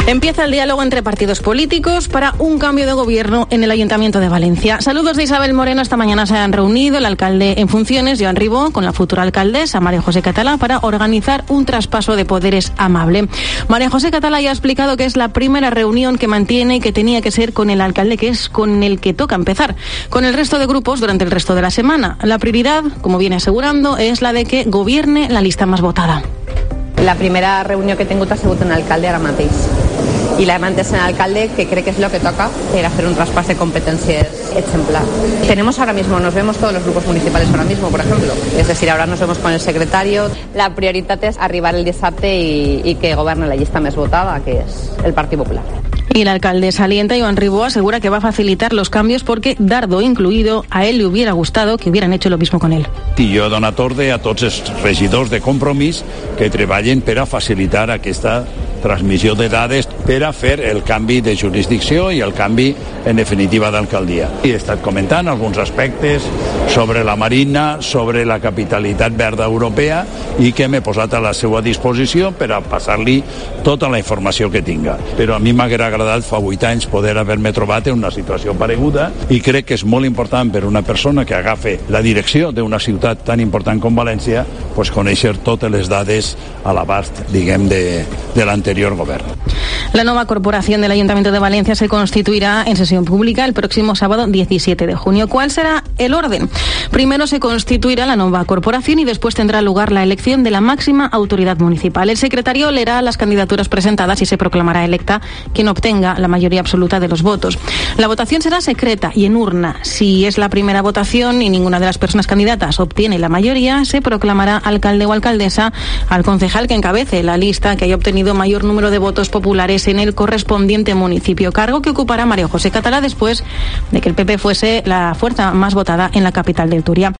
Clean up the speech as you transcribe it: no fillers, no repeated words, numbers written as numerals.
Empieza el diálogo entre partidos políticos para un cambio de gobierno en el Ayuntamiento de Valencia. Saludos de Isabel Moreno. Esta mañana se han reunido el alcalde en funciones, Joan Ribó, con la futura alcaldesa, María José Català, para organizar un traspaso de poderes amable. María José Català ya ha explicado que es la primera reunión que mantiene y que tenía que ser con el alcalde, que es con el que toca empezar. Con el resto de grupos durante el resto de la semana. La prioridad, como viene asegurando, es la de que gobierne la lista más votada. La primera reunió que tingut ha sigut en l'alcalde ara mateix i l'hem entès en l'alcalde que cree que es lo que toca para hacer un traspaso de competencias exemplar. Tenemos ahora mismo, nos vemos todos los grupos municipales ahora mismo, por ejemplo, es decir, ahora nos vemos con el secretario. La prioridad es arribar el dissabte y que gobierne la lista més votada, que es el Partido Popular. Y el alcalde saliente, Joan Ribó, asegura que va a facilitar los cambios porque, Dardo incluido, a él le hubiera gustado que hubieran hecho lo mismo con él. I jo he donat ordre a tots els regidors de Compromís que treballen per a facilitar aquesta transmissió de dades per a fer el canvi de jurisdicció i el canvi, en definitiva, d'alcaldia. I he estat comentant alguns aspectes sobre la Marina, sobre la capitalitat verda europea i que m'he posat a la seva disposició per a passar-li tota la informació que tinga. Però a mi m'haguera agradat fa 8 anys poder haver-me trobat en una situació pareguda i crec que és molt important per una persona que agafe la direcció d'una ciutat tan important com València, pues conèixer totes les dades a l'abast, diguem, de l'anterior govern. La nueva corporación del Ayuntamiento de Valencia se constituirá en sesión pública el próximo sábado 17 de junio. ¿Cuál será el orden? Primero se constituirá la nueva corporación y después tendrá lugar la elección de la máxima autoridad municipal. El secretario leerá las candidaturas presentadas y se proclamará electa quien obtenga la mayoría absoluta de los votos. La votación será secreta y en urna. Si es la primera votación y ninguna de las personas candidatas obtiene la mayoría, se proclamará alcalde o alcaldesa al concejal que encabece la lista que haya obtenido mayor número de votos populares en el correspondiente municipio, cargo que ocupará María José Català después de que el PP fuese la fuerza más votada en la capital del Turia.